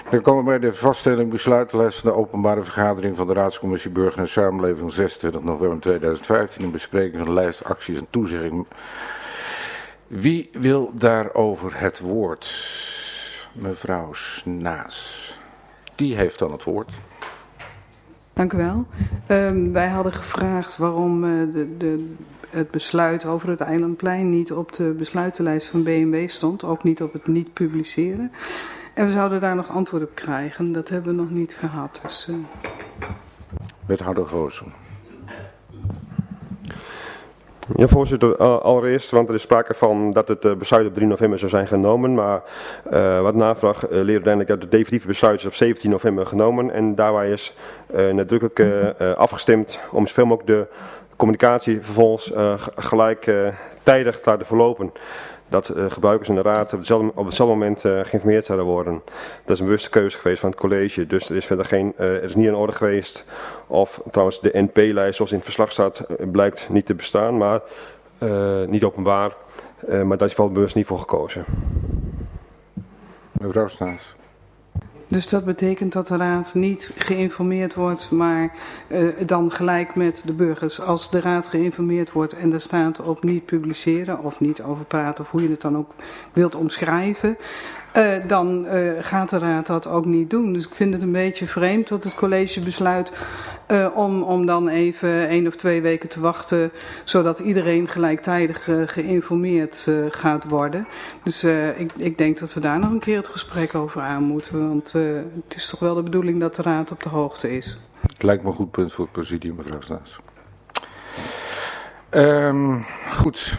Dan komen we bij de vaststelling besluitenlijst van de openbare vergadering van de Raadscommissie Burger en Samenleving 26 november 2015 in bespreking van de lijst acties en toezegging. Wie wil daarover het woord? Mevrouw Snaas. Die heeft dan het woord. Dank u wel. Wij hadden gevraagd waarom het besluit over het Eilandplein niet op de besluitenlijst van B&W stond. Ook niet op het niet publiceren. En we zouden daar nog antwoord op krijgen. Dat hebben we nog niet gehad. Dus, Wethouder Goossen. Ja, voorzitter, allereerst, want er is sprake van dat het besluit op 3 november zou zijn genomen, maar wat navraag leert uiteindelijk dat het definitieve besluit is op 17 november genomen en daarbij is nadrukkelijk afgestemd om zoveel mogelijk de communicatie vervolgens gelijktijdig te laten verlopen. Dat gebruikers in de raad op hetzelfde moment geïnformeerd zouden worden. Dat is een bewuste keuze geweest van het college. Dus er is verder er is niet in orde geweest. Of trouwens de NP-lijst zoals in het verslag staat blijkt niet te bestaan. Maar niet openbaar. Maar daar is wel bewust niet voor gekozen. Mevrouw Snaas. Dus dat betekent dat de raad niet geïnformeerd wordt, maar dan gelijk met de burgers. Als de raad geïnformeerd wordt en er staat op niet publiceren of niet over praten of hoe je het dan ook wilt omschrijven, dan gaat de raad dat ook niet doen. Dus ik vind het een beetje vreemd dat het college besluit om dan even 1 of 2 weken te wachten, zodat iedereen gelijktijdig geïnformeerd gaat worden. Dus ik denk dat we daar nog een keer het gesprek over aan moeten, want het is toch wel de bedoeling dat de raad op de hoogte is. Het lijkt me een goed punt voor het presidium, mevrouw Snaas. Goed.